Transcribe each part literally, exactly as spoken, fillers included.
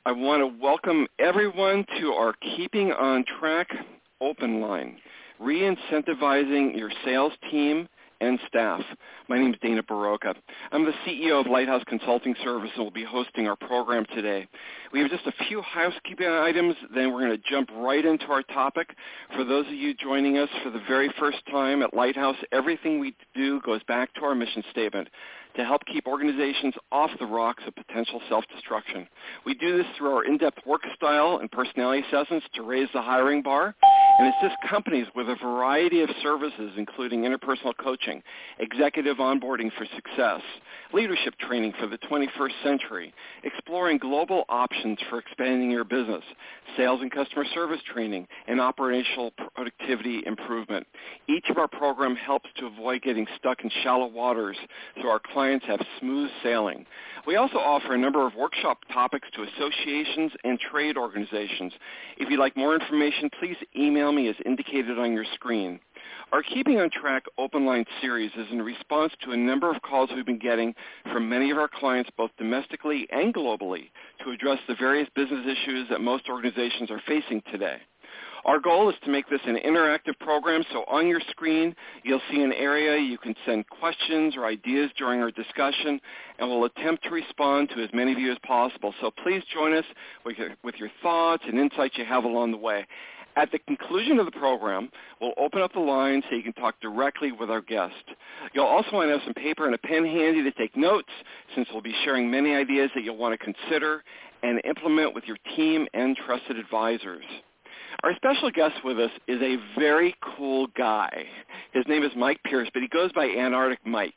I want to welcome everyone to our Keeping on Track open line, re-incentivizing your sales team and staff. My name is Dana Barocca. I'm the C E O of Lighthouse Consulting Service and will be hosting our program today. We have just a few housekeeping items, then we're going to jump right into our topic. For those of you joining us for the very first time at Lighthouse, everything we do goes back to our mission statement: to help keep organizations off the rocks of potential self-destruction. We do this through our in-depth work style and personality assessments to raise the hiring bar and assist companies with a variety of services, including interpersonal coaching, executive onboarding for success, leadership training for the twenty-first century, exploring global options for expanding your business, sales and customer service training, and operational productivity improvement. Each of our programs helps to avoid getting stuck in shallow waters so our clients have smooth sailing. We also offer a number of workshop topics to associations and trade organizations. If you'd like more information, please email me as indicated on your screen. Our Keeping on Track Open Line series is in response to a number of calls we've been getting from many of our clients, both domestically and globally, to address the various business issues that most organizations are facing today. Our goal is to make this an interactive program, so on your screen you'll see an area you can send questions or ideas during our discussion, and we'll attempt to respond to as many of you as possible. So please join us with your, with your thoughts and insights you have along the way. At the conclusion of the program, we'll open up the line so you can talk directly with our guest. You'll also want to have some paper and a pen handy to take notes, since we'll be sharing many ideas that you'll want to consider and implement with your team and trusted advisors. Our special guest with us is a very cool guy. His name is Mike Pierce, but he goes by Antarctic Mike.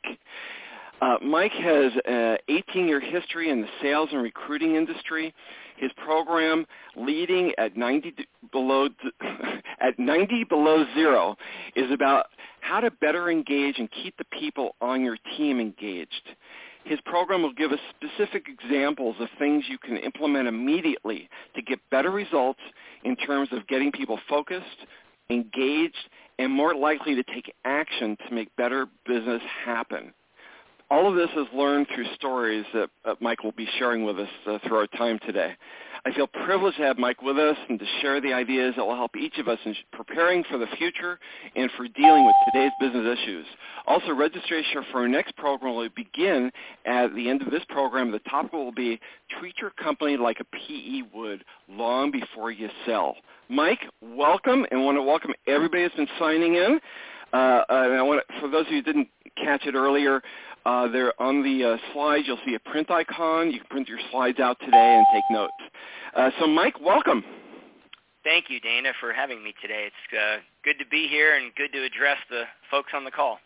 Uh, Mike has an eighteen-year history in the sales and recruiting industry. His program, Leading at ninety below at ninety below zero, is about how to better engage and keep the people on your team engaged. His program will give us specific examples of things you can implement immediately to get better results in terms of getting people focused, engaged, and more likely to take action to make better business happen. All of this is learned through stories that uh, Mike will be sharing with us uh, through our time today. I feel privileged to have Mike with us and to share the ideas that will help each of us in preparing for the future and for dealing with today's business issues. Also, registration for our next program will begin at the end of this program. The topic will be treat your company like a P E would long before you sell. Mike, welcome, and I want to welcome everybody that's been signing in. Uh, and I want to, for those of you who didn't catch it earlier, Uh, there on the uh, slides, you'll see a print icon. You can print your slides out today and take notes. Uh, so, Mike, welcome. Thank you, Dana, for having me today. It's uh, good to be here and good to address the folks on the call.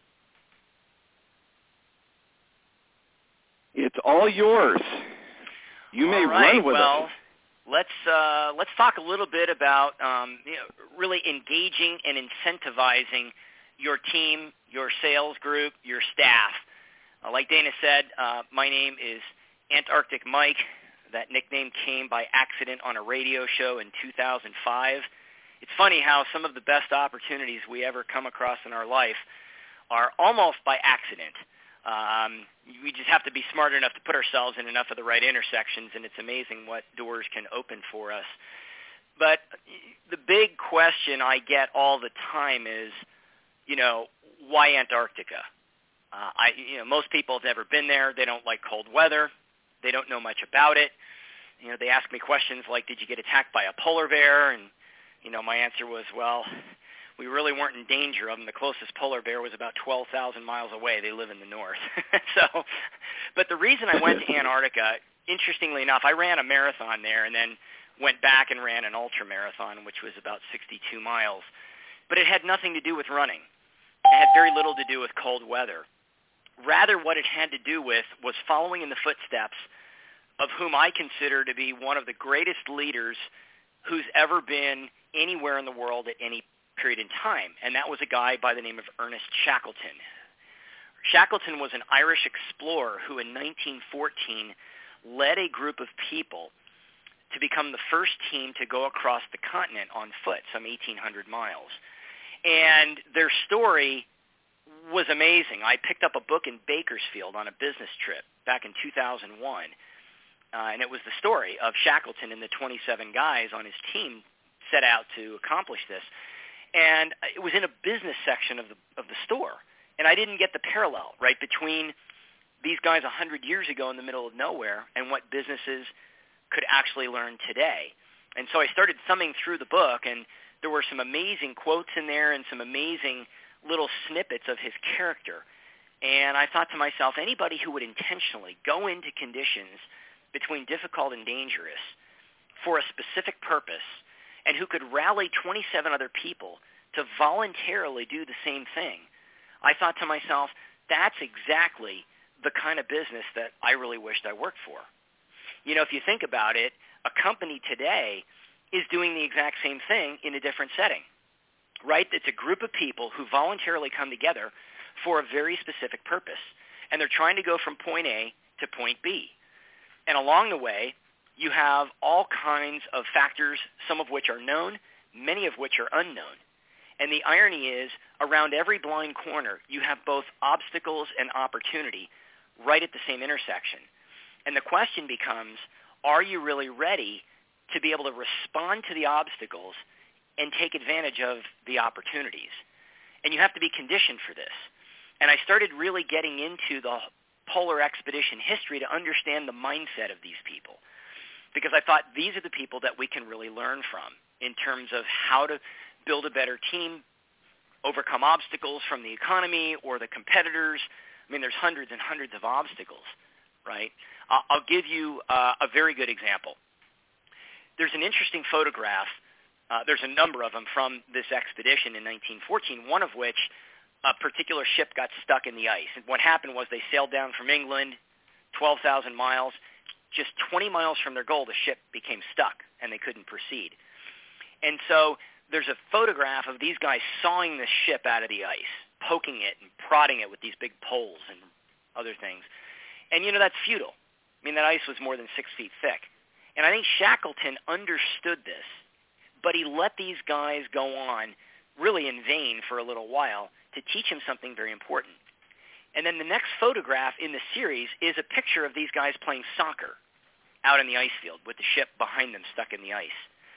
It's all yours. You may all right, run with well, it. Let's uh, let's talk a little bit about um, you know, really engaging and incentivizing your team, your sales group, your staff. Uh, like Dana said, uh, my name is Antarctic Mike. That nickname came by accident on a radio show in two thousand five. It's funny how some of the best opportunities we ever come across in our life are almost by accident. Um, we just have to be smart enough to put ourselves in enough of the right intersections, and it's amazing what doors can open for us. But the big question I get all the time is, you know, why Antarctica? Uh, I, you know, most people have never been there. They don't like cold weather. They don't know much about it. You know, they ask me questions like, "Did you get attacked by a polar bear?" And you know, my answer was, "Well, we really weren't in danger of them. The closest polar bear was about twelve thousand miles away. They live in the north." So, but the reason I went to Antarctica, interestingly enough, I ran a marathon there and then went back and ran an ultra marathon, which was about sixty-two miles. But it had nothing to do with running. It had very little to do with cold weather. Rather, what it had to do with was following in the footsteps of whom I consider to be one of the greatest leaders who's ever been anywhere in the world at any period in time, and that was a guy by the name of Ernest Shackleton. Shackleton was an Irish explorer who in nineteen fourteen led a group of people to become the first team to go across the continent on foot, some eighteen hundred miles. And their story was amazing. I picked up a book in Bakersfield on a business trip back in two thousand one, uh, and it was the story of Shackleton and the twenty-seven guys on his team set out to accomplish this. And it was in a business section of the of the store, and I didn't get the parallel, right, between these guys one hundred years ago in the middle of nowhere and what businesses could actually learn today. And so I started thumbing through the book, and there were some amazing quotes in there and some amazing little snippets of his character. And I thought to myself, anybody who would intentionally go into conditions between difficult and dangerous for a specific purpose, and who could rally twenty-seven other people to voluntarily do the same thing, I thought to myself, that's exactly the kind of business that I really wished I worked for. You know, if you think about it, a company today is doing the exact same thing in a different setting, right? It's a group of people who voluntarily come together for a very specific purpose, and they're trying to go from point A to point B. And along the way, you have all kinds of factors, some of which are known, many of which are unknown. And the irony is, around every blind corner, you have both obstacles and opportunity right at the same intersection. And the question becomes, are you really ready to be able to respond to the obstacles and take advantage of the opportunities? And you have to be conditioned for this. And I started really getting into the polar expedition history to understand the mindset of these people, because I thought these are the people that we can really learn from in terms of how to build a better team, overcome obstacles from the economy or the competitors. I mean, there's hundreds and hundreds of obstacles, right? Uh, I'll give you uh, a very good example. There's an interesting photograph. Uh, there's a number of them from this expedition in nineteen fourteen, one of which a particular ship got stuck in the ice. And what happened was they sailed down from England, twelve thousand miles. Just twenty miles from their goal, the ship became stuck, and they couldn't proceed. And so there's a photograph of these guys sawing the ship out of the ice, poking it and prodding it with these big poles and other things. And, you know, that's futile. I mean, that ice was more than six feet thick. And I think Shackleton understood this, but he let these guys go on really in vain for a little while to teach him something very important. And then the next photograph in the series is a picture of these guys playing soccer out in the ice field with the ship behind them stuck in the ice.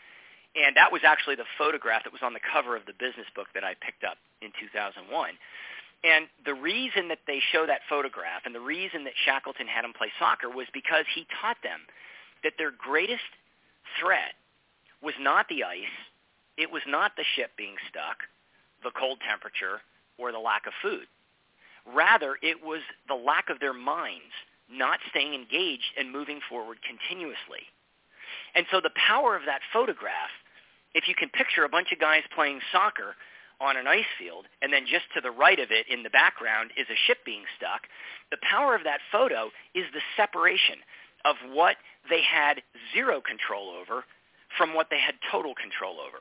And that was actually the photograph that was on the cover of the business book that I picked up in two thousand one. And the reason that they show that photograph and the reason that Shackleton had them play soccer was because he taught them that their greatest threat was not the ice, it was not the ship being stuck, the cold temperature, or the lack of food. Rather, it was the lack of their minds not staying engaged and moving forward continuously. And so the power of that photograph, if you can picture a bunch of guys playing soccer on an ice field, and then just to the right of it in the background is a ship being stuck, the power of that photo is the separation of what they had zero control over from what they had total control over.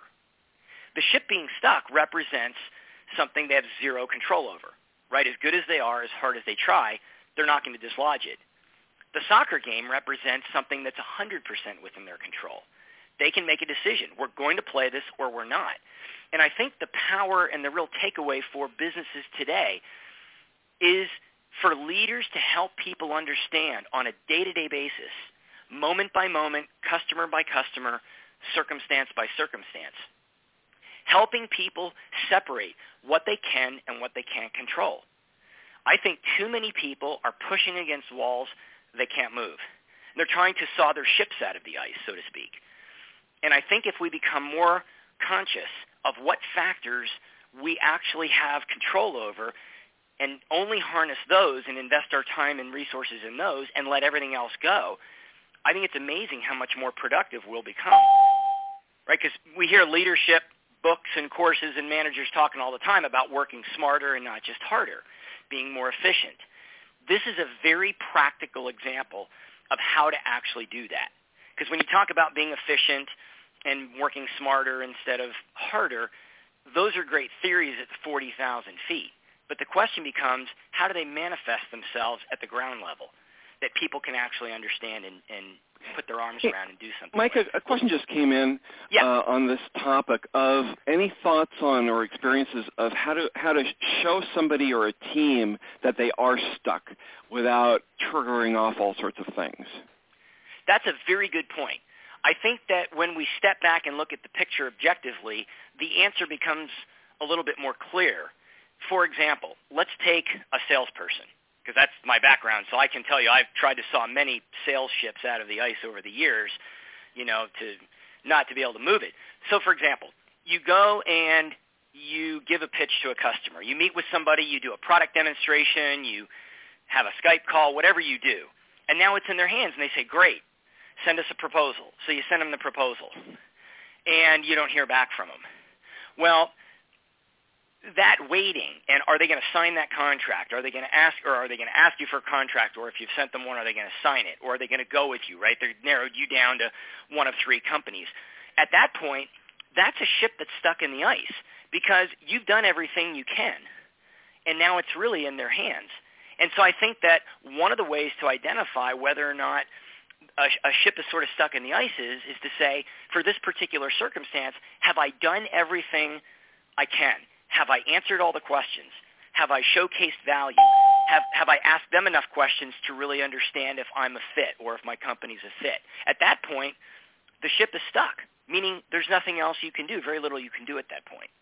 The ship being stuck represents something they have zero control over, right? As good as they are, as hard as they try, they're not going to dislodge it. The soccer game represents something that's one hundred percent within their control. They can make a decision. We're going to play this or we're not. And I think the power and the real takeaway for businesses today is for leaders to help people understand on a day-to-day basis, moment by moment, customer by customer, circumstance by circumstance, helping people separate what they can and what they can't control. I think too many people are pushing against walls they can't move. They're trying to saw their ships out of the ice, so to speak. And I think if we become more conscious of what factors we actually have control over and only harness those and invest our time and resources in those and let everything else go, I think it's amazing how much more productive we'll become, right? Because we hear leadership books and courses and managers talking all the time about working smarter and not just harder, being more efficient. This is a very practical example of how to actually do that. Because when you talk about being efficient and working smarter instead of harder, those are great theories at forty thousand feet. But the question becomes, how do they manifest themselves at the ground level that people can actually understand and, and put their arms around and do something? Mike, a, a question just came in yeah. uh, on this topic of any thoughts on or experiences of how to how to show somebody or a team that they are stuck without triggering off all sorts of things. That's a very good point. I think that when we step back and look at the picture objectively, the answer becomes a little bit more clear. For example, let's take a salesperson, because that's my background, so I can tell you I've tried to saw many sales ships out of the ice over the years, you know, to not to be able to move it. So, for example, you go and you give a pitch to a customer. You meet with somebody, you do a product demonstration, you have a Skype call, whatever you do, and now it's in their hands, and they say, great, send us a proposal. So you send them the proposal, and you don't hear back from them. Well, that waiting, and are they going to sign that contract? Are they going to ask, or are they going to ask you for a contract? Or if you've sent them one, are they going to sign it? Or are they going to go with you? Right? They've narrowed you down to one of three companies. At that point, that's a ship that's stuck in the ice because you've done everything you can, and now it's really in their hands. And so I think that one of the ways to identify whether or not a, a ship is sort of stuck in the ice is, is to say, for this particular circumstance, have I done everything I can? Have I answered all the questions? Have I showcased value? Have, have I asked them enough questions to really understand if I'm a fit or if my company's a fit? At that point, the ship is stuck, meaning there's nothing else you can do, very little you can do at that point.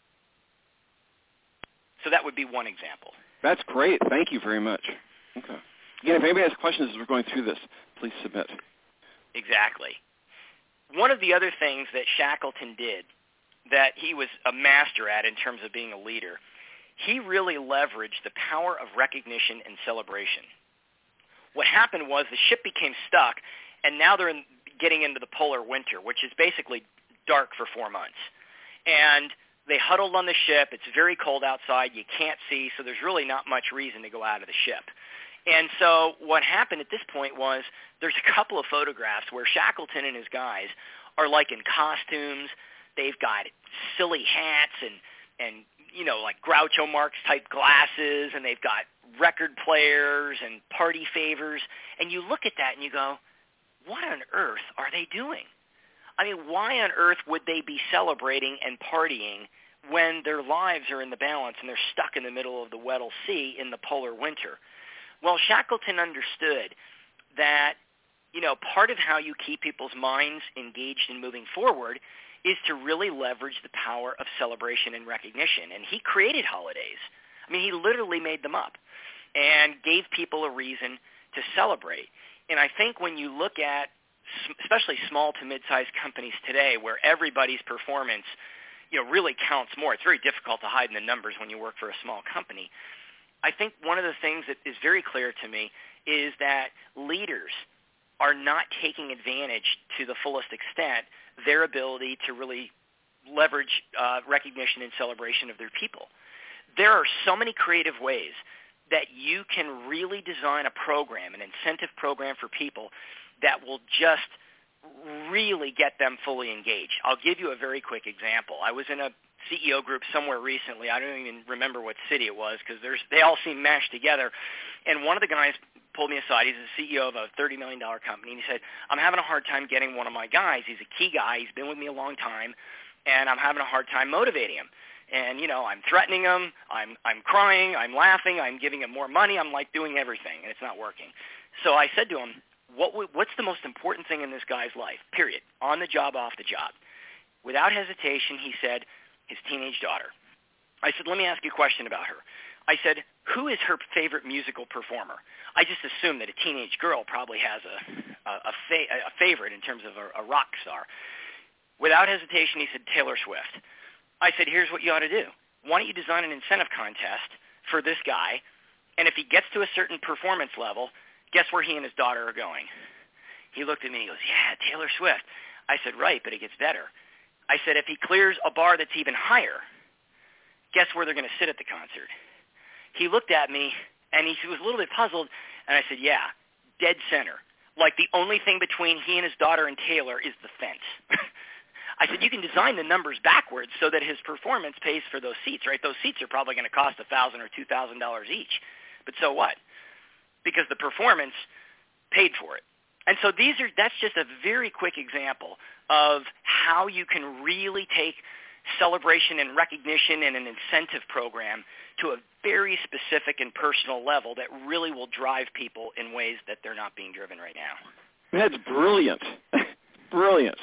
So that would be one example. That's great. Thank you very much. Okay. Again, if anybody has questions as we're going through this, please submit. Exactly. One of the other things that Shackleton did that he was a master at in terms of being a leader, he really leveraged the power of recognition and celebration. What happened was the ship became stuck, and now they're in, getting into the polar winter, which is basically dark for four months. And they huddled on the ship. It's very cold outside. You can't see, so there's really not much reason to go out of the ship. And so what happened at this point was there's a couple of photographs where Shackleton and his guys are like in costumes. They've got silly hats and, and you know, like Groucho Marx type glasses, and they've got record players and party favors. And you look at that and you go, what on earth are they doing? I mean, why on earth would they be celebrating and partying when their lives are in the balance and they're stuck in the middle of the Weddell Sea in the polar winter? Well, Shackleton understood that, you know, part of how you keep people's minds engaged and moving forward is to really leverage the power of celebration and recognition. And he created holidays. I mean, he literally made them up and gave people a reason to celebrate. And I think when you look at especially small to mid-sized companies today where everybody's performance, you know, really counts more, it's very difficult to hide in the numbers when you work for a small company. I think one of the things that is very clear to me is that leaders are not taking advantage to the fullest extent their ability to really leverage uh, recognition and celebration of their people. There are so many creative ways that you can really design a program, an incentive program for people that will just really get them fully engaged. I'll give you a very quick example. I was in a C E O group somewhere recently. I don't even remember what city it was because there's they all seem mashed together. And one of the guys pulled me aside. He's the C E O of a thirty million dollars company, and he said, I'm having a hard time getting one of my guys. He's a key guy. He's been with me a long time, and I'm having a hard time motivating him. And, you know, I'm threatening him. I'm I'm crying. I'm laughing. I'm giving him more money. I'm, like, doing everything, and it's not working. So I said to him, what w- what's the most important thing in this guy's life, period, on the job, off the job? Without hesitation, he said, his teenage daughter. I said, let me ask you a question about her. I said, who is her favorite musical performer? I just assumed that a teenage girl probably has a a, a, fa- a favorite in terms of a, a rock star. Without hesitation, he said, Taylor Swift. I said, here's what you ought to do. Why don't you design an incentive contest for this guy, and if he gets to a certain performance level, guess where he and his daughter are going? He looked at me and he goes, yeah, Taylor Swift. I said, right, but it gets better. I said, if he clears a bar that's even higher, guess where they're going to sit at the concert? He looked at me, and he was a little bit puzzled, and I said, yeah, dead center. Like the only thing between he and his daughter and Taylor is the fence. I said, you can design the numbers backwards so that his performance pays for those seats, right? Those seats are probably going to cost one thousand dollars or two thousand dollars each. But so what? Because the performance paid for it. And so these are that's just a very quick example of how you can really take celebration and recognition and an incentive program to a very specific and personal level that really will drive people in ways that they're not being driven right now. That's brilliant. Brilliant.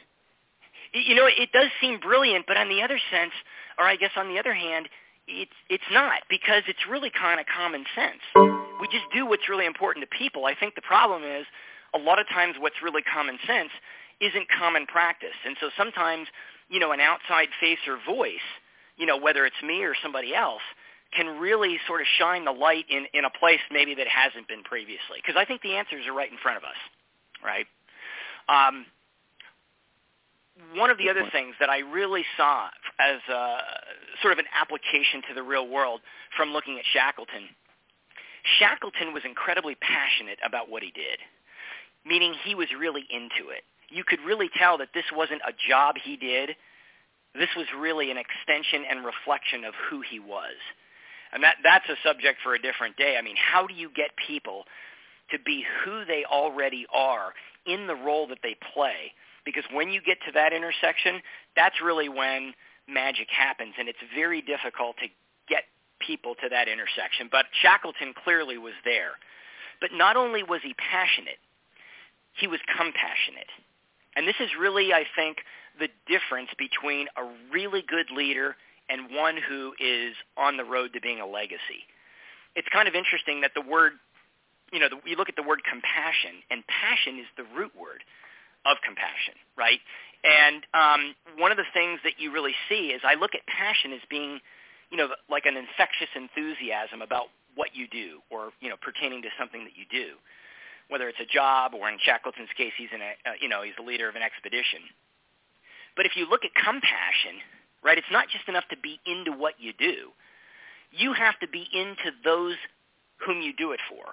You know, it does seem brilliant, but on the other sense, or I guess on the other hand, it's it's not, because it's really kind of common sense. We just do what's really important to people. I think the problem is a lot of times what's really common sense isn't common practice. And so sometimes, you know, an outside face or voice, you know, whether it's me or somebody else, can really sort of shine the light in, in a place maybe that hasn't been previously. Because I think the answers are right in front of us, right? Um, one of the other things that I really saw as a, sort of an application to the real world from looking at Shackleton, Shackleton was incredibly passionate about what he did, meaning he was really into it. You could really tell that this wasn't a job he did. This was really an extension and reflection of who he was. And that, that's a subject for a different day. I mean, how do you get people to be who they already are in the role that they play? Because when you get to that intersection, that's really when magic happens, and it's very difficult to get people to that intersection. But Shackleton clearly was there. But not only was he passionate, he was compassionate. And this is really, I think, the difference between a really good leader and one who is on the road to being a legacy. It's kind of interesting that the word, you know, the, you look at the word compassion, and passion is the root word of compassion, right? And um, one of the things that you really see is I look at passion as being, you know, like an infectious enthusiasm about what you do, or, you know, pertaining to something that you do, whether it's a job, or in Shackleton's case, he's in a, uh, you know, he's the leader of an expedition. But if you look at compassion, right, it's not just enough to be into what you do. You have to be into those whom you do it for.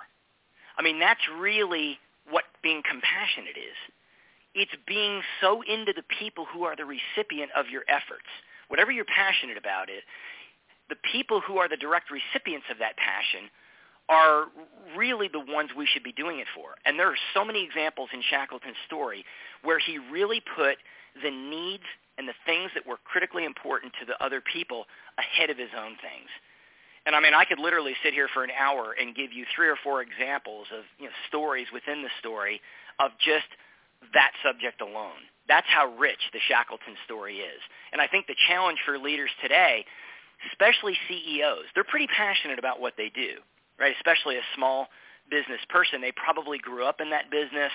I mean, that's really what being compassionate is. It's being so into the people who are the recipient of your efforts. Whatever you're passionate about it, the people who are the direct recipients of that passion are really the ones we should be doing it for. And there are so many examples in Shackleton's story where he really put the needs and the things that were critically important to the other people ahead of his own things. And I mean, I could literally sit here for an hour and give you three or four examples of, you know, stories within the story of just that subject alone. That's how rich the Shackleton story is. And I think the challenge for leaders today, especially C E Os, they're pretty passionate about what they do, right? Especially a small business person. They probably grew up in that business.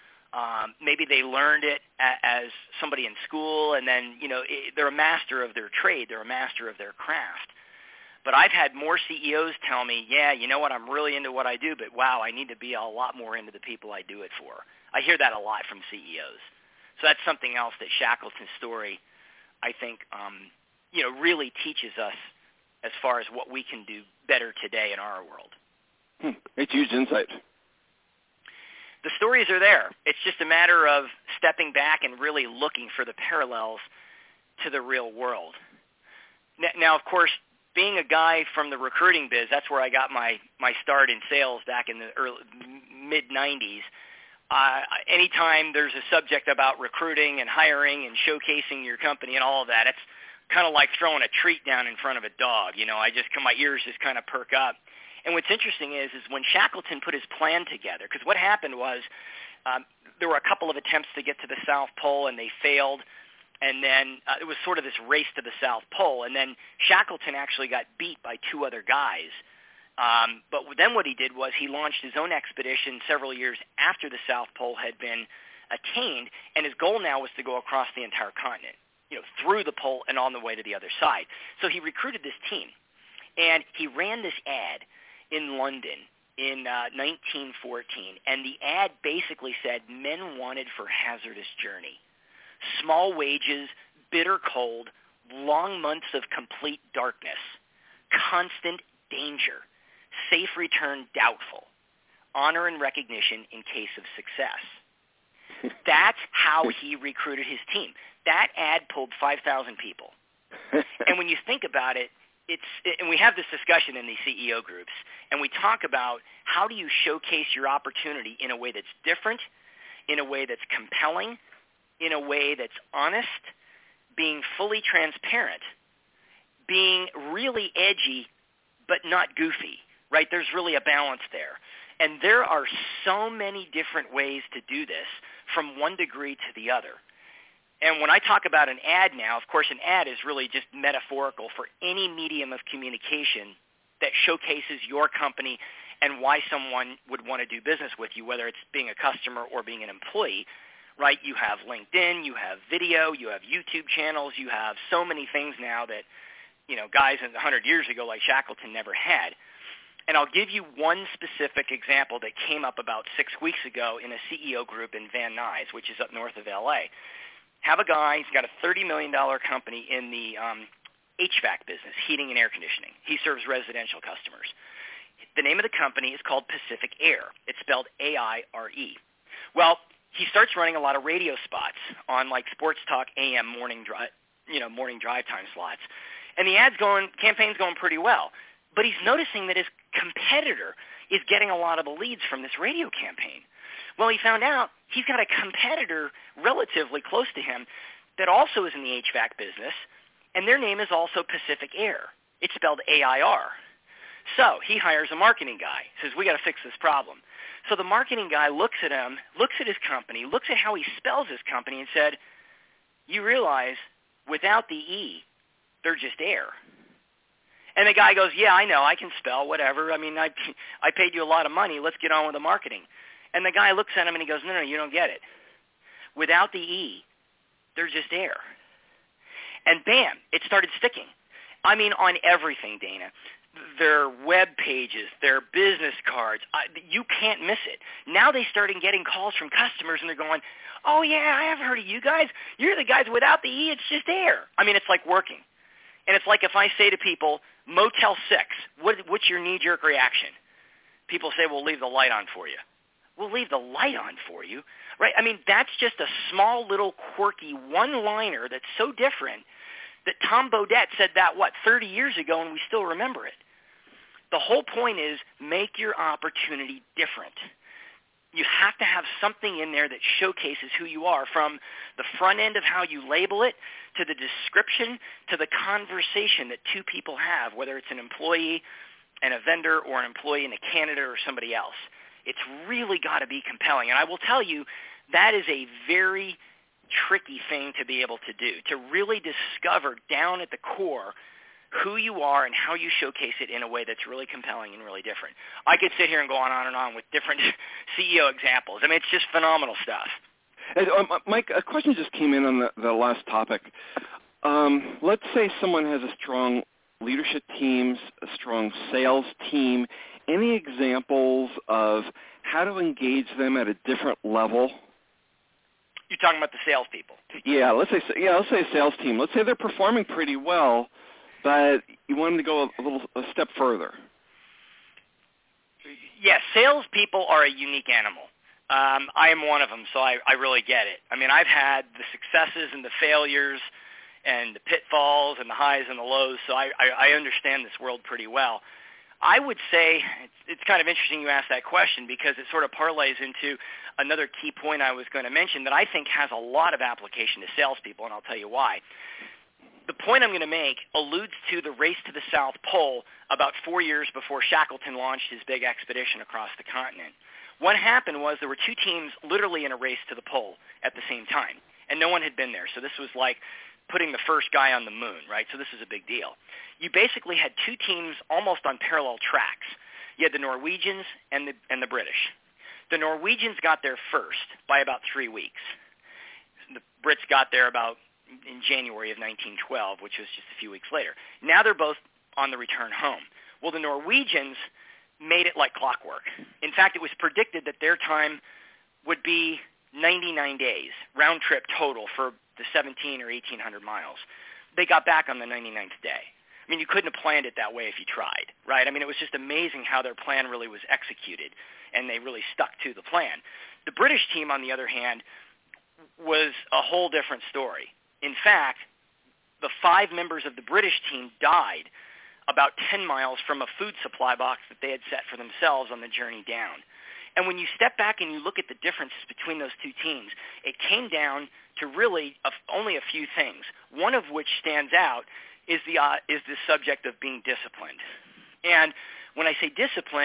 Um, maybe they learned it a, as somebody in school, and then, you know, it, they're a master of their trade. They're a master of their craft. But I've had more C E Os tell me, yeah, you know what, I'm really into what I do, but wow, I need to be a lot more into the people I do it for. I hear that a lot from C E Os. So that's something else that Shackleton's story, I think, um, you know, really teaches us as far as what we can do better today in our world. Hmm. It's huge insight. The stories are there. It's just a matter of stepping back and really looking for the parallels to the real world. Now, of course, being a guy from the recruiting biz, that's where I got my, my start in sales back in the early, mid nineties. Uh, anytime there's a subject about recruiting and hiring and showcasing your company and all of that, it's kind of like throwing a treat down in front of a dog. You know, I just, my ears just kind of perk up. And what's interesting is, is when Shackleton put his plan together, because what happened was um, there were a couple of attempts to get to the South Pole, and they failed. And then uh, it was sort of this race to the South Pole. And then Shackleton actually got beat by two other guys. Um, but then what he did was he launched his own expedition several years after the South Pole had been attained, and his goal now was to go across the entire continent, you know, through the pole and on the way to the other side. So he recruited this team, and he ran this ad in London in uh, nineteen fourteen, and the ad basically said men wanted for hazardous journey. Small wages, bitter cold, long months of complete darkness, constant danger, safe return doubtful, honor and recognition in case of success. That's how he recruited his team. That ad pulled five thousand people. And when you think about it, it's, and we have this discussion in these C E O groups, and we talk about how do you showcase your opportunity in a way that's different, in a way that's compelling, in a way that's honest, being fully transparent, being really edgy but not goofy, right? There's really a balance there. And there are so many different ways to do this from one degree to the other. And when I talk about an ad now, of course, an ad is really just metaphorical for any medium of communication that showcases your company and why someone would want to do business with you, whether it's being a customer or being an employee, right? You have LinkedIn, you have video, you have YouTube channels, you have so many things now that, you know, guys one hundred years ago like Shackleton never had. And I'll give you one specific example that came up about six weeks ago in a C E O group in Van Nuys, which is up north of L A. Have a guy, he's got a thirty million dollars company in the um, H V A C business, heating and air conditioning. He serves residential customers. The name of the company is called Pacific Air. It's spelled A I R E. Well, he starts running a lot of radio spots on like Sports Talk A M morning drive, you know, morning drive time slots. And the ad's going, campaign's going pretty well. But he's noticing that his competitor is getting a lot of the leads from this radio campaign. Well, he found out he's got a competitor relatively close to him that also is in the H V A C business, and their name is also Pacific Air. It's spelled A I R. So he hires a marketing guy, says, we got to fix this problem. So the marketing guy looks at him, looks at his company, looks at how he spells his company and said, you realize without the E, they're just air. And the guy goes, yeah, I know, I can spell, whatever. I mean, I, I paid you a lot of money. Let's get on with the marketing. And the guy looks at him and he goes, no, no, you don't get it. Without the E, they're just air. And bam, it started sticking. I mean, on everything, Dana. Their web pages, their business cards, I, you can't miss it. Now they started getting calls from customers and they're going, oh, yeah, I haven't heard of you guys. You're the guys without the E, it's just air. I mean, it's like working. And it's like if I say to people, Motel six, what, what's your knee-jerk reaction? People say, we'll leave the light on for you. We'll leave the light on for you, right? I mean, that's just a small little quirky one-liner that's so different that Tom Bodett said that, what, thirty years ago, and we still remember it. The whole point is make your opportunity different. You have to have something in there that showcases who you are, from the front end of how you label it to the description to the conversation that two people have, whether it's an employee and a vendor or an employee and a candidate or somebody else. It's really got to be compelling. And I will tell you, that is a very tricky thing to be able to do, to really discover down at the core who you are and how you showcase it in a way that's really compelling and really different. I could sit here and go on, on and on with different C E O examples. I mean, it's just phenomenal stuff. And, um, Mike, a question just came in on the, the last topic. Um, let's say someone has a strong leadership team, a strong sales team. Any examples of how to engage them at a different level? You're talking about the salespeople. Yeah, let's say yeah, let's say a sales team. Let's say they're performing pretty well, but you want them to go a little a step further. Yes, salespeople are a unique animal. Um, I am one of them, so I, I really get it. I mean, I've had the successes and the failures and the pitfalls and the highs and the lows, so I, I, I understand this world pretty well. I would say it's, it's kind of interesting you asked that question, because it sort of parlays into another key point I was going to mention that I think has a lot of application to salespeople, and I'll tell you why. The point I'm going to make alludes to the race to the South Pole about four years before Shackleton launched his big expedition across the continent. What happened was there were two teams literally in a race to the pole at the same time, and no one had been there. So this was like putting the first guy on the moon, right? So this is a big deal. You basically had two teams almost on parallel tracks. You had the Norwegians and the, and the British. The Norwegians got there first by about three weeks. The Brits got there about in January of nineteen twelve, which was just a few weeks later. Now they're both on the return home. Well, the Norwegians made it like clockwork. In fact, it was predicted that their time would be ninety-nine days, round trip total for the seventeen or eighteen hundred miles. They got back on the ninety-ninth day. I mean, you couldn't have planned it that way if you tried, right? I mean, it was just amazing how their plan really was executed, and they really stuck to the plan. The British team, on the other hand, was a whole different story. In fact, the five members of the British team died about ten miles from a food supply box that they had set for themselves on the journey down. And when you step back and you look at the differences between those two teams, it came down to really a, only a few things, one of which stands out is the, uh, is the subject of being disciplined. And when I say disciplined,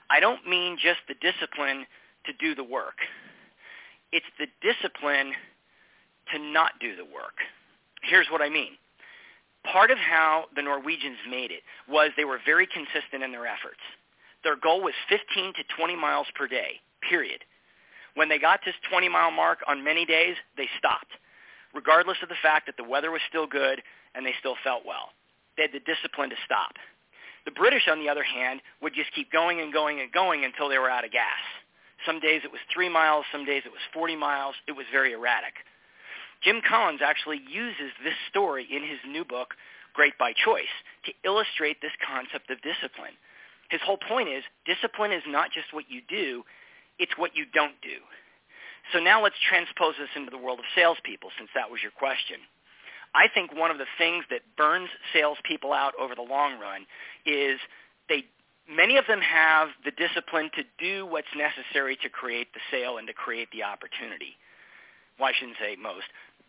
I don't mean just the discipline to do the work. It's the discipline to not do the work. Here's what I mean. Part of how the Norwegians made it was they were very consistent in their efforts. Their goal was fifteen to twenty miles per day, period. When they got this twenty-mile mark on many days, they stopped, regardless of the fact that the weather was still good and they still felt well. They had the discipline to stop. The British, on the other hand, would just keep going and going and going until they were out of gas. Some days it was three miles, some days it was forty miles. It was very erratic. Jim Collins actually uses this story in his new book, Great by Choice, to illustrate this concept of discipline. His whole point is discipline is not just what you do, it's what you don't do. So now let's transpose this into the world of salespeople, since that was your question. I think one of the things that burns salespeople out over the long run is they many of them have the discipline to do what's necessary to create the sale and to create the opportunity. Well, I shouldn't say most.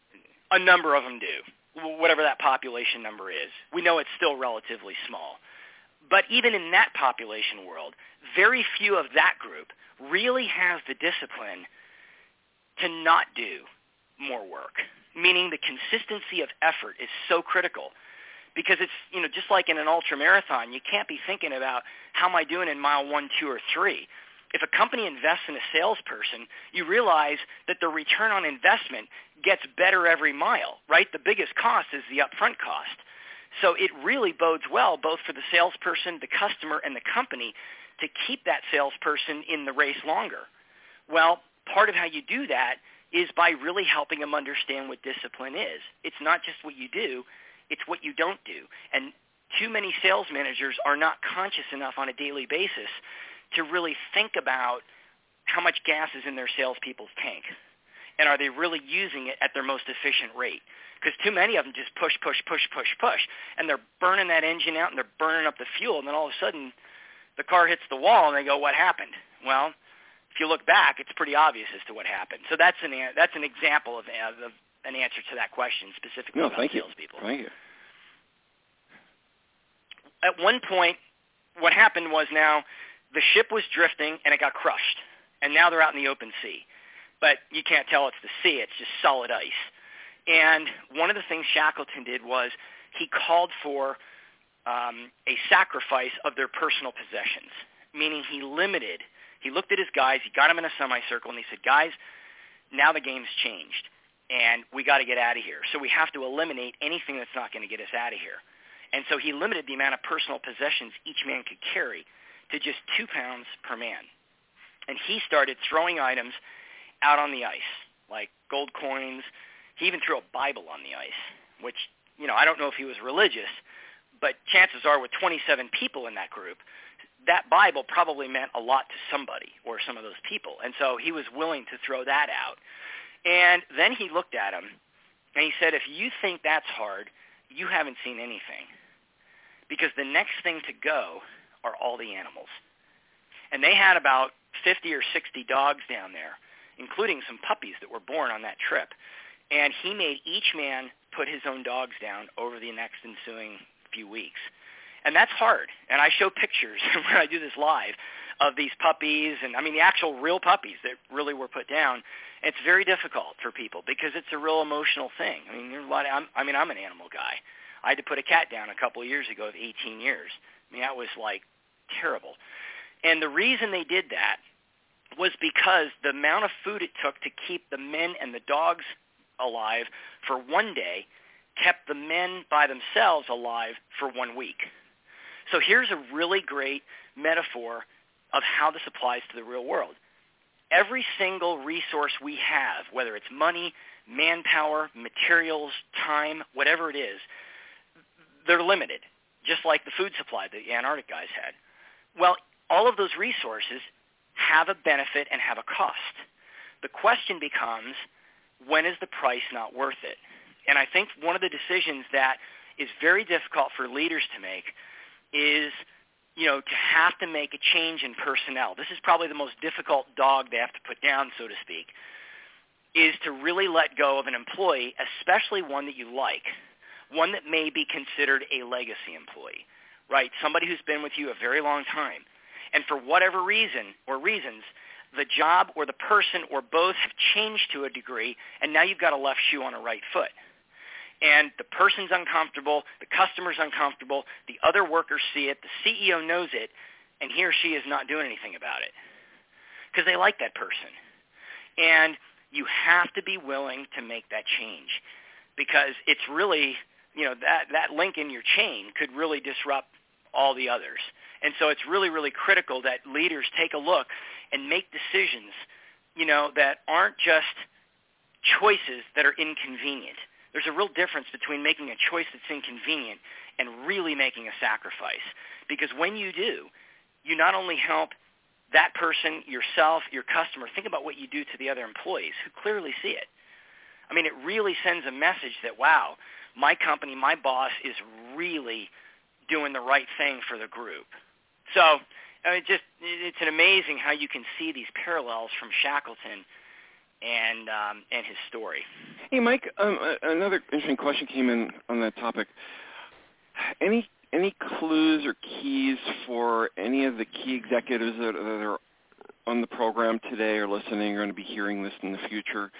A number of them do, whatever that population number is. We know it's still relatively small. But even in that population world, very few of that group really have the discipline to not do more work, meaning the consistency of effort is so critical. Because it's, you know, just like in an ultra marathon, you can't be thinking about how am I doing in mile one, two, or three. If a company invests in a salesperson, you realize that the return on investment gets better every mile, right? The biggest cost is the upfront cost. So it really bodes well both for the salesperson, the customer, and the company to keep that salesperson in the race longer. Well, part of how you do that is by really helping them understand what discipline is. It's not just what you do, it's what you don't do. And too many sales managers are not conscious enough on a daily basis to really think about how much gas is in their salespeople's tank. And are they really using it at their most efficient rate? Because too many of them just push, push, push, push, push. And they're burning that engine out and they're burning up the fuel. And then all of a sudden the car hits the wall and they go, what happened? Well, if you look back, it's pretty obvious as to what happened. So that's an, that's an example of, of an answer to that question specifically no, about thank salespeople. You. Thank you. At one point, what happened was now the ship was drifting and it got crushed. And now they're out in the open sea. But you can't tell it's the sea. It's just solid ice. And one of the things Shackleton did was he called for um, a sacrifice of their personal possessions, meaning he limited, he looked at his guys, he got them in a semicircle, and he said, guys, now the game's changed, and we got to get out of here. So we have to eliminate anything that's not going to get us out of here. And so he limited the amount of personal possessions each man could carry to just two pounds per man. And he started throwing items out on the ice, like gold coins. He even threw a Bible on the ice, which, you know, I don't know if he was religious, but chances are with twenty-seven people in that group, that Bible probably meant a lot to somebody or some of those people. And so he was willing to throw that out. And then he looked at him and he said, if you think that's hard, you haven't seen anything. Because the next thing to go are all the animals. And they had about fifty or sixty dogs down there, including some puppies that were born on that trip. And he made each man put his own dogs down over the next ensuing few weeks. And that's hard. And I show pictures when I do this live of these puppies and, I mean, the actual real puppies that really were put down. It's very difficult for people because it's a real emotional thing. I mean, there's a lot of, I'm, I mean, I'm an animal guy. I had to put a cat down a couple of years ago of eighteen years. I mean, that was, like, terrible. And the reason they did that was because the amount of food it took to keep the men and the dogs alive for one day kept the men by themselves alive for one week. So here's a really great metaphor of how this applies to the real world. Every single resource we have, whether it's money, manpower, materials, time, whatever it is, they're limited, just like the food supply that the Antarctic guys had. Well, all of those resources have a benefit and have a cost. The question becomes, when is the price not worth it? And I think one of the decisions that is very difficult for leaders to make is, you know, to have to make a change in personnel. This is probably the most difficult dog they have to put down, so to speak, is to really let go of an employee, especially one that you like, one that may be considered a legacy employee, right? Somebody who's been with you a very long time. and for whatever reason or reasons, the job or the person or both have changed to a degree, and now you've got a left shoe on a right foot. And the person's uncomfortable, the customer's uncomfortable, the other workers see it, the C E O knows it, and he or she is not doing anything about it because they like that person. And you have to be willing to make that change because it's really, you know, that, that link in your chain could really disrupt all the others. And so it's really, really critical that leaders take a look and make decisions, you know, that aren't just choices that are inconvenient. There's a real difference between making a choice that's inconvenient and really making a sacrifice. Because when you do, you not only help that person, yourself, your customer, think about what you do to the other employees who clearly see it. I mean, it really sends a message that, wow, my company, my boss is really doing the right thing for the group. So I mean, just it's an amazing how you can see these parallels from Shackleton and um, and his story. Hey, Mike, um, another interesting question came in on that topic. Any any clues or keys for any of the key executives that, that are on the program today or listening or going to be hearing this in the future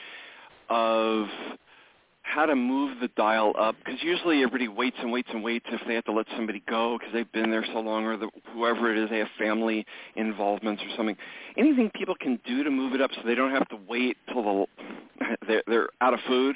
of how to move the dial up? Because usually everybody waits and waits and waits if they have to let somebody go because they've been there so long, or the, whoever it is, they have family involvements or something. Anything people can do to move it up so they don't have to wait till the, they're, they're out of food?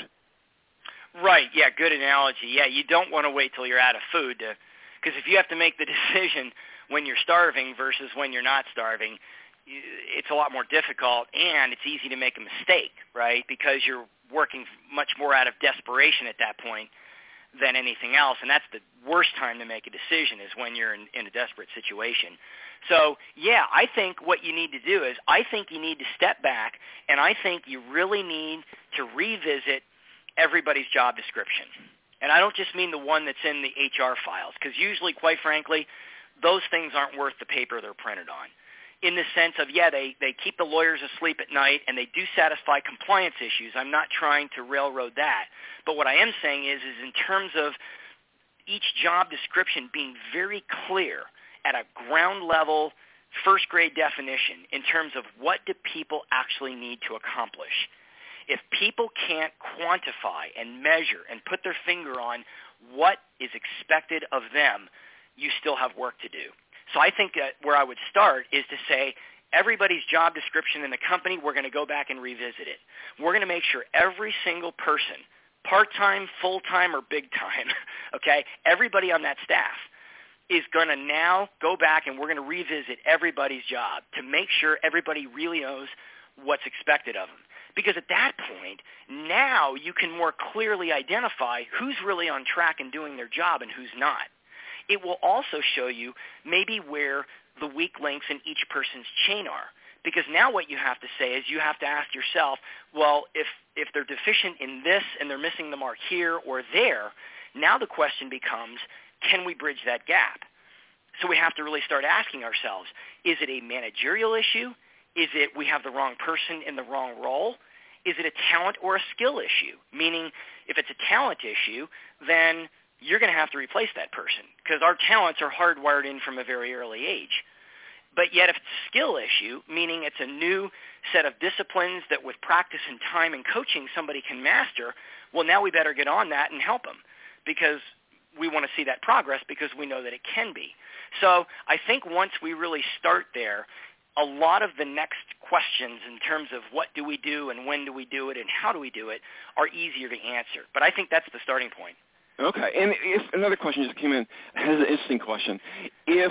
Right, yeah, good analogy. Yeah, you don't want to wait till you're out of food to, because if you have to make the decision when you're starving versus when you're not starving, it's a lot more difficult, and it's easy to make a mistake, right, because you're working much more out of desperation at that point than anything else, and that's the worst time to make a decision is when you're in, in a desperate situation. So, yeah, I think what you need to do is I think you need to step back, and I think you really need to revisit everybody's job description. And I don't just mean the one that's in the H R files, because usually, quite frankly, those things aren't worth the paper they're printed on. In the sense of, yeah, they, they keep the lawyers asleep at night and they do satisfy compliance issues. I'm not trying to railroad that. But what I am saying is, is in terms of each job description being very clear at a ground level, first grade definition in terms of what do people actually need to accomplish. If people can't quantify and measure and put their finger on what is expected of them, you still have work to do. So I think that where I would start is to say everybody's job description in the company, we're going to go back and revisit it. We're going to make sure every single person, part-time, full-time, or big-time, okay, everybody on that staff is going to now go back and we're going to revisit everybody's job to make sure everybody really knows what's expected of them. Because at that point, now you can more clearly identify who's really on track and doing their job and who's not. It will also show you maybe where the weak links in each person's chain are. Because now what you have to say is you have to ask yourself, well, if, if they're deficient in this and they're missing the mark here or there, now the question becomes, can we bridge that gap? So we have to really start asking ourselves, is it a managerial issue? Is it we have the wrong person in the wrong role? Is it a talent or a skill issue? Meaning if it's a talent issue, then you're going to have to replace that person because our talents are hardwired in from a very early age. But yet if it's a skill issue, meaning it's a new set of disciplines that with practice and time and coaching somebody can master, well, now we better get on that and help them because we want to see that progress because we know that it can be. So I think once we really start there, a lot of the next questions in terms of what do we do and when do we do it and how do we do it are easier to answer. But I think that's the starting point. Okay, and if another question just came in, has an interesting question. If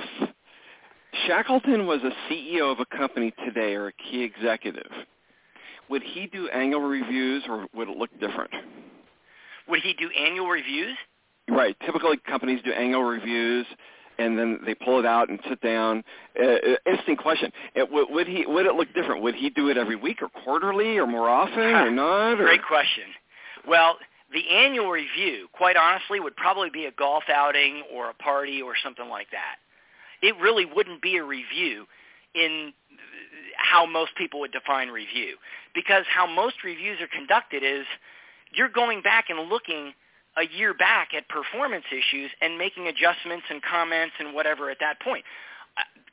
Shackleton was a C E O of a company today or a key executive, would he do annual reviews or would it look different? Would he do annual reviews? Right. Typically companies do annual reviews and then they pull it out and sit down. Uh, interesting question. It, would, would he? Would it look different? Would he do it every week or quarterly or more often or not? Or? Great question. Well, the annual review, quite honestly, would probably be a golf outing or a party or something like that. It really wouldn't be a review in how most people would define review, because how most reviews are conducted is you're going back and looking a year back at performance issues and making adjustments and comments and whatever at that point.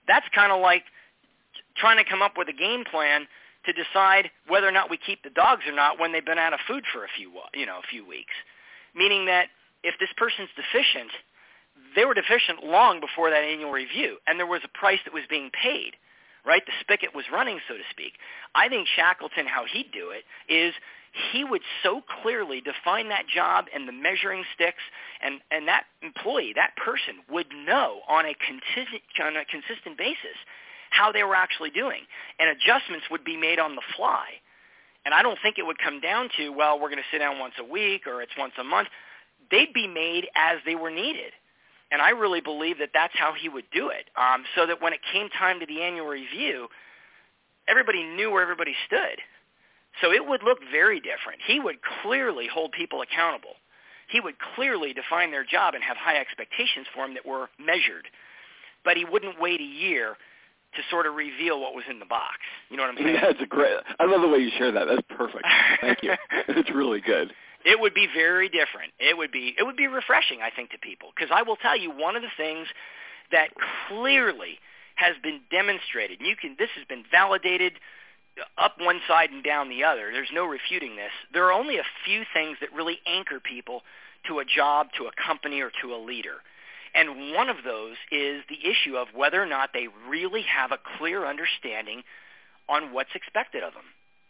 That's kind of like trying to come up with a game plan to decide whether or not we keep the dogs or not when they've been out of food for a few, you know, a few weeks. Meaning that if this person's deficient, they were deficient long before that annual review, and there was a price that was being paid, right? The spigot was running, so to speak. I think Shackleton, how he'd do it is he would so clearly define that job and the measuring sticks, and, and that employee, that person, would know on a consistent, on a consistent basis how they were actually doing, and adjustments would be made on the fly. And I don't think it would come down to, well, we're going to sit down once a week or it's once a month. They'd be made as they were needed. And I really believe that that's how he would do it, um, so that when it came time to the annual review, everybody knew where everybody stood. So it would look very different. He would clearly hold people accountable. He would clearly define their job and have high expectations for them that were measured. But he wouldn't wait a year to sort of reveal what was in the box. You know what I'm saying? That's a great. I love the way you share that. That's perfect. Thank you. It's really good. It would be very different. It would be it would be refreshing, I think, to people. Because I will tell you, one of the things that clearly has been demonstrated, and you can this has been validated up one side and down the other. There's no refuting this. There are only a few things that really anchor people to a job, to a company, or to a leader. And one of those is the issue of whether or not they really have a clear understanding on what's expected of them.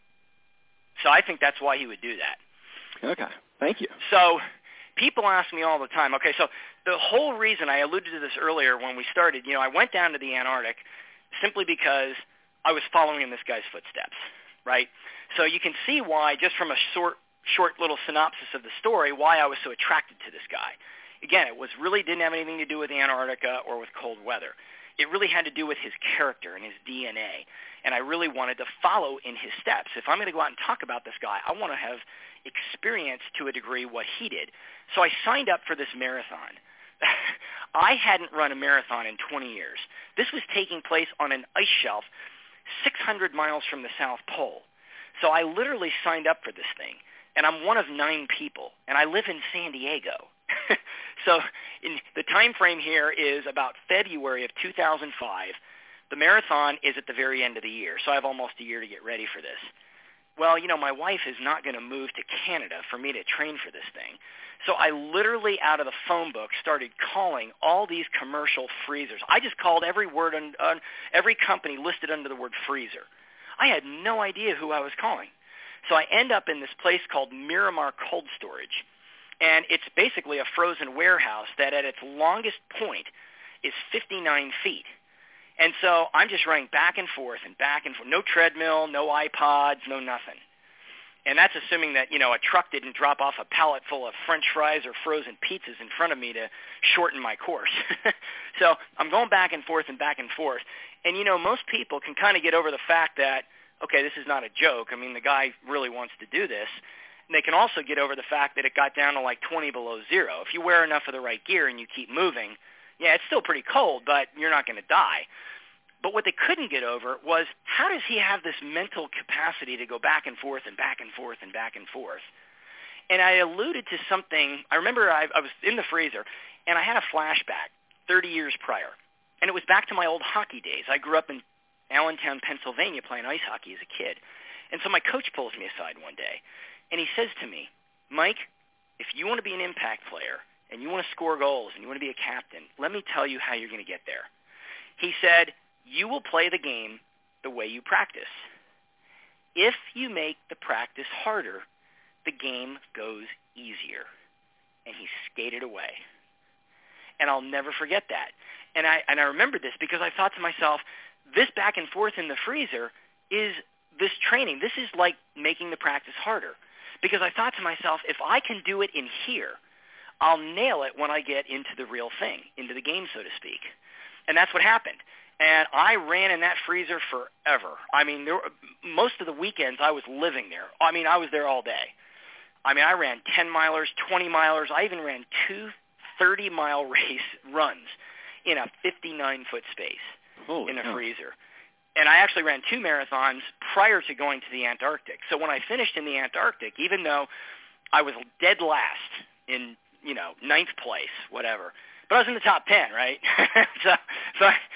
So I think that's why he would do that. Okay. Thank you. So people ask me all the time, okay, so the whole reason, I alluded to this earlier when we started, you know, I went down to the Antarctic simply because I was following in this guy's footsteps, right? So you can see why, just from a short, short little synopsis of the story, why I was so attracted to this guy. Again, it was really didn't have anything to do with Antarctica or with cold weather. It really had to do with his character and his D N A, and I really wanted to follow in his steps. If I'm going to go out and talk about this guy, I want to have experienced to a degree what he did. So I signed up for this marathon. I hadn't run a marathon in twenty years. This was taking place on an ice shelf six hundred miles from the South Pole. So I literally signed up for this thing, and I'm one of nine people, and I live in San Diego. So in the time frame here is about February of two thousand five. The marathon is at the very end of the year, so I have almost a year to get ready for this. Well, you know, my wife is not going to move to Canada for me to train for this thing. So I literally, out of the phone book, started calling all these commercial freezers. I just called every word on, on every company listed under the word freezer. I had no idea who I was calling. So I end up in this place called Miramar Cold Storage. And it's basically a frozen warehouse that at its longest point is fifty-nine feet. And so I'm just running back and forth and back and forth. No treadmill, no iPods, no nothing. And that's assuming that, you know, a truck didn't drop off a pallet full of French fries or frozen pizzas in front of me to shorten my course. So I'm going back and forth and back and forth. And, you know, most people can kind of get over the fact that, okay, this is not a joke. I mean, the guy really wants to do this. And they can also get over the fact that it got down to like twenty below zero. If you wear enough of the right gear and you keep moving, yeah, it's still pretty cold, but you're not going to die. But what they couldn't get over was, how does he have this mental capacity to go back and forth and back and forth and back and forth? And I alluded to something. I remember I, I was in the freezer, and I had a flashback thirty years prior. And it was back to my old hockey days. I grew up in Allentown, Pennsylvania, playing ice hockey as a kid. And so my coach pulls me aside one day, and he says to me, Mike, if you want to be an impact player and you want to score goals and you want to be a captain, let me tell you how you're going to get there. He said, you will play the game the way you practice. If you make the practice harder, the game goes easier. And he skated away. And I'll never forget that. And I and I remember this because I thought to myself, this back and forth in the freezer is this training. This is like making the practice harder. Because I thought to myself, if I can do it in here, I'll nail it when I get into the real thing, into the game, so to speak. And that's what happened. And I ran in that freezer forever. I mean, there were, most of the weekends I was living there. I mean, I was there all day. I mean, I ran ten milers, twenty milers. I even ran two thirty-mile race runs in a fifty-nine foot space Holy in a cow. freezer. And I actually ran two marathons prior to going to the Antarctic. So when I finished in the Antarctic, even though I was dead last in, you know, ninth place, whatever, but I was in the top ten, right? so, so I,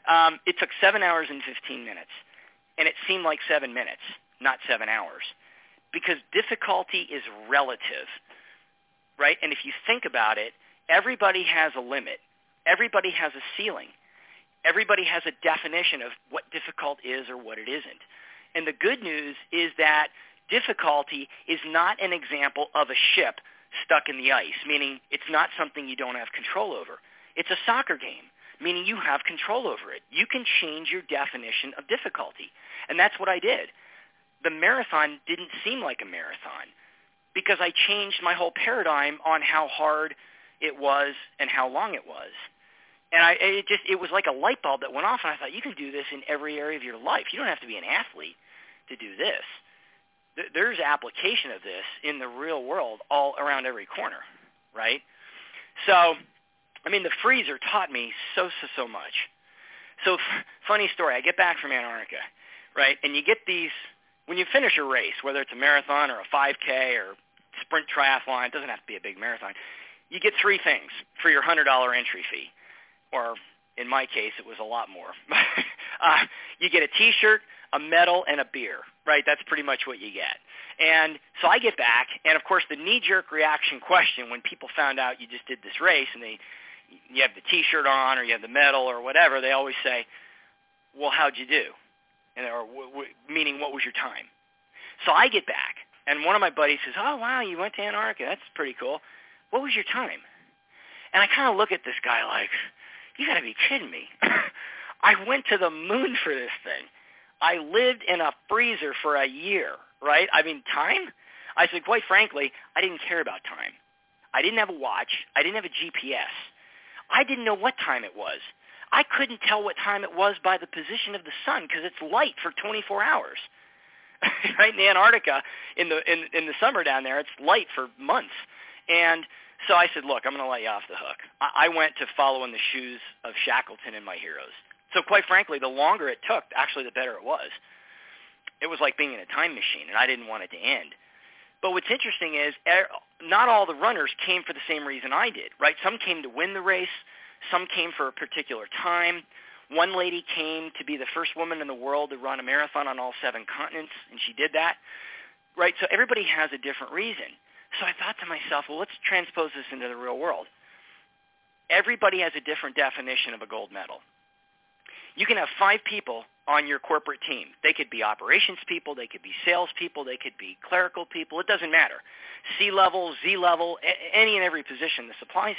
Um, it took seven hours and fifteen minutes, and it seemed like seven minutes, not seven hours, because difficulty is relative, right? And if you think about it, everybody has a limit. Everybody has a ceiling. Everybody has a definition of what difficult is or what it isn't. And the good news is that difficulty is not an example of a ship stuck in the ice, meaning it's not something you don't have control over. It's a soccer game, meaning you have control over it. You can change your definition of difficulty. And that's what I did. The marathon didn't seem like a marathon because I changed my whole paradigm on how hard it was and how long it was. And I, it just, it was like a light bulb that went off, and I thought, you can do this in every area of your life. You don't have to be an athlete to do this. There's application of this in the real world all around every corner, right? So, I mean, the freezer taught me so, so, so much. So, f- funny story, I get back from Antarctica, right, and you get these, when you finish a race, whether it's a marathon or a five K or sprint triathlon, it doesn't have to be a big marathon, you get three things for your one hundred dollars entry fee. Or in my case, it was a lot more. uh, you get a T-shirt, a medal, and a beer, right? That's pretty much what you get. And so I get back, and of course the knee-jerk reaction question when people found out you just did this race and they, you have the T-shirt on or you have the medal or whatever, they always say, well, how'd you do? And, or w- w- meaning, what was your time? So I get back, and one of my buddies says, oh, wow, you went to Antarctica. That's pretty cool. What was your time? And I kind of look at this guy like, you got to be kidding me. I went to the moon for this thing. I lived in a freezer for a year, right? I mean, time? I said, quite frankly, I didn't care about time. I didn't have a watch. I didn't have a G P S. I didn't know what time it was. I couldn't tell what time it was by the position of the sun because it's light for twenty-four hours. Right in Antarctica, in the in, in the summer down there, it's light for months. And so I said, look, I'm going to let you off the hook. I, I went to follow in the shoes of Shackleton and my heroes. So quite frankly, the longer it took, actually the better it was. It was like being in a time machine, and I didn't want it to end. But what's interesting is er, not all the runners came for the same reason I did, right? Some came to win the race. Some came for a particular time. One lady came to be the first woman in the world to run a marathon on all seven continents, and she did that, right? So everybody has a different reason. So I thought to myself, well, let's transpose this into the real world. Everybody has a different definition of a gold medal. You can have five people on your corporate team. They could be operations people. They could be sales people. They could be clerical people. It doesn't matter. C-level, Z-level, any and every position this applies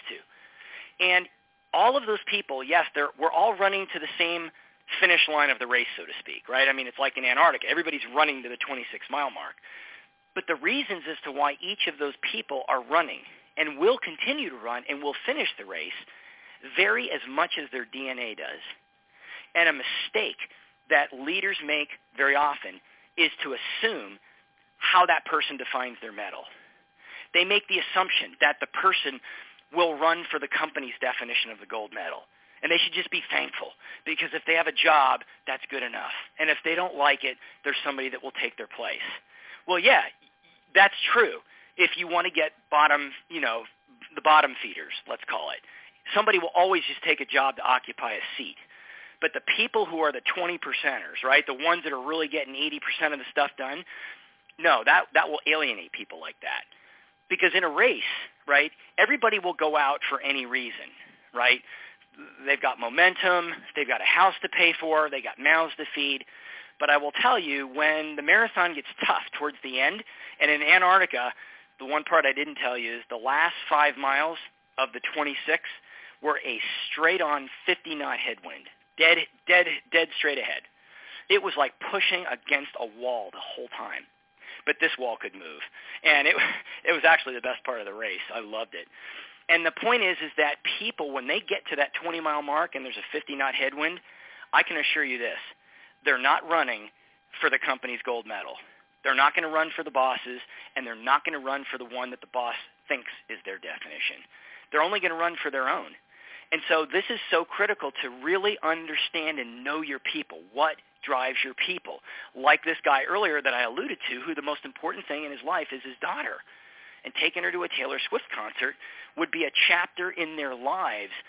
to. And all of those people, yes, they're, we're all running to the same finish line of the race, so to speak, right? I mean, it's like in Antarctica. Everybody's running to the twenty-six mile mark. But the reasons as to why each of those people are running and will continue to run and will finish the race vary as much as their D N A does. And a mistake that leaders make very often is to assume how that person defines their medal. They make the assumption that the person will run for the company's definition of the gold medal. And they should just be thankful because if they have a job, that's good enough. And if they don't like it, there's somebody that will take their place. Well, yeah, that's true if you want to get bottom, you know, the bottom feeders, let's call it. Somebody will always just take a job to occupy a seat. But the people who are the twenty percenters, right, the ones that are really getting eighty percent of the stuff done, no, that, that will alienate people like that. Because in a race, right, everybody will go out for any reason, right? They've got momentum, they've got a house to pay for, they got mouths to feed. But I will tell you, when the marathon gets tough towards the end, and in Antarctica, the one part I didn't tell you is the last five miles of the twenty-six were a straight-on fifty-knot headwind, dead, dead, dead straight ahead. It was like pushing against a wall the whole time. But this wall could move. And it, it was actually the best part of the race. I loved it. And the point is, is that people, when they get to that twenty-mile mark and there's a fifty-knot headwind, I can assure you this. They're not running for the company's gold medal. They're not going to run for the bosses, and they're not going to run for the one that the boss thinks is their definition. They're only going to run for their own. And so this is so critical to really understand and know your people. What drives your people? Like this guy earlier that I alluded to, who the most important thing in his life is his daughter. And taking her to a Taylor Swift concert would be a chapter in their lives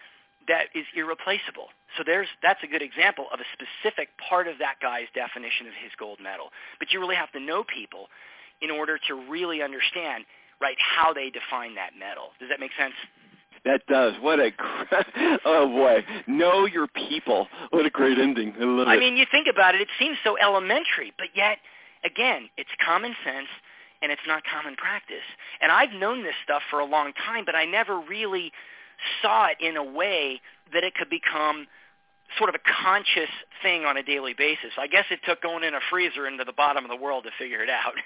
that is irreplaceable. So there's that's a good example of a specific part of that guy's definition of his gold medal. But you really have to know people in order to really understand, right, how they define that medal. Does that make sense? That does. What a oh boy! Know your people. What a great ending. I love it. I mean, you think about it; it seems so elementary, but yet, again, it's common sense and it's not common practice. And I've known this stuff for a long time, but I never really saw it in a way that it could become sort of a conscious thing on a daily basis. I guess it took going in a freezer into the bottom of the world to figure it out.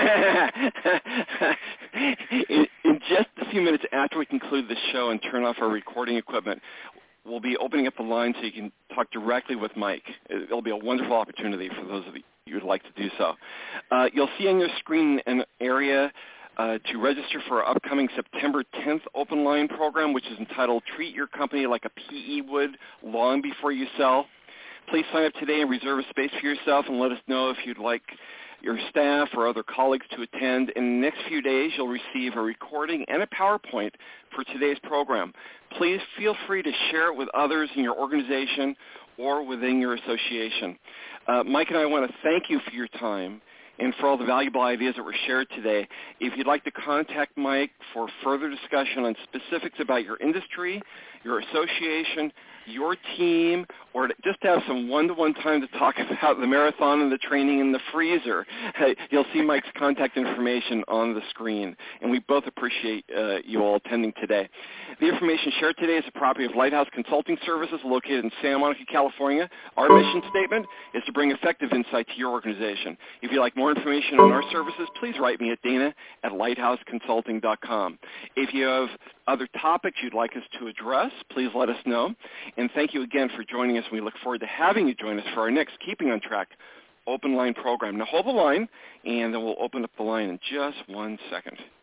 in, in just a few minutes after we conclude the show and turn off our recording equipment, we'll be opening up the line so you can talk directly with Mike. It'll be a wonderful opportunity for those of you who would like to do so. Uh, you'll see on your screen an area Uh, to register for our upcoming September tenth open line program, which is entitled Treat Your Company Like a P E Would Long Before You Sell. Please sign up today and reserve a space for yourself and let us know if you'd like your staff or other colleagues to attend. In the next few days, you'll receive a recording and a PowerPoint for today's program. Please feel free to share it with others in your organization or within your association. Uh, Mike and I want to thank you for your time and for all the valuable ideas that were shared today. If you'd like to contact Mike for further discussion on specifics about your industry, your association, your team, or to just have some one-to-one time to talk about the marathon and the training in the freezer, you'll see Mike's contact information on the screen. And we both appreciate uh, you all attending today. The information shared today is a property of Lighthouse Consulting Services located in Santa Monica, California. Our mission statement is to bring effective insight to your organization. If you'd like more information on our services, please write me at Dana at lighthouse consulting dot com. If you have other topics you'd like us to address, please let us know. And thank you again for joining us. We look forward to having you join us for our next Keeping on Track open line program. Now hold the line, and then we'll open up the line in just one second.